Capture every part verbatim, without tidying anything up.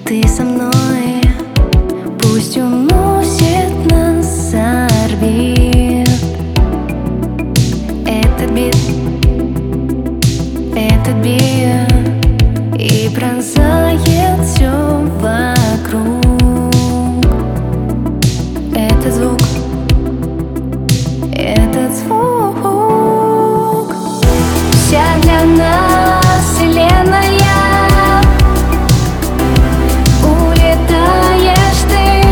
ты со мной, пусть уносит нас с орбит. Этот бит, этот бит и пронзает все вокруг. Этот звук, этот звук, вся для нас вселенная. Улетаешь ты,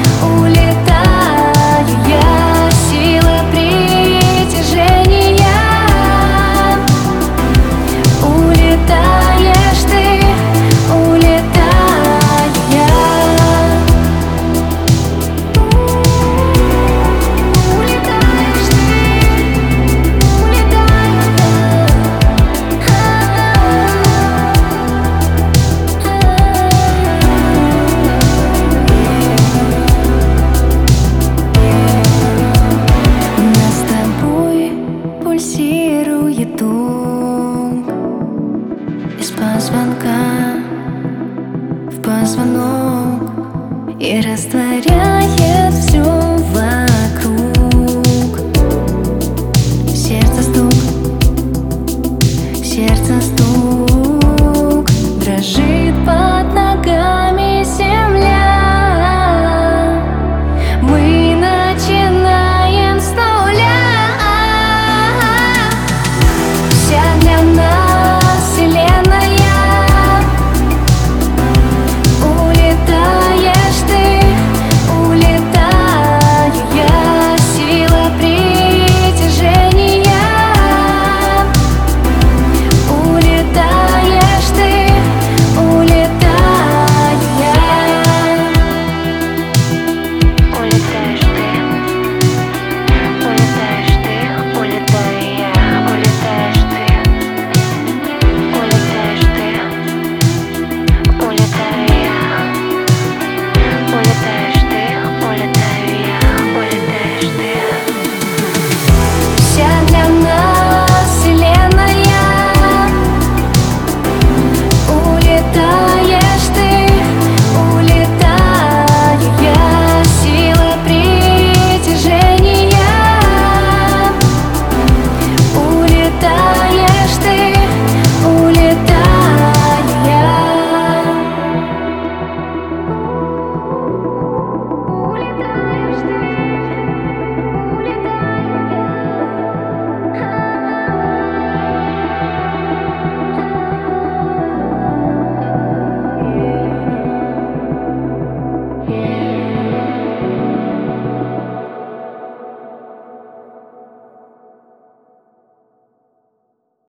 улетаю я, сила притяжения. Улетаешь ты, улетаю я. Улетаешь ты, улетаю я. Нас с тобой пульсирует ум из позвонка в позвонок и растворяет все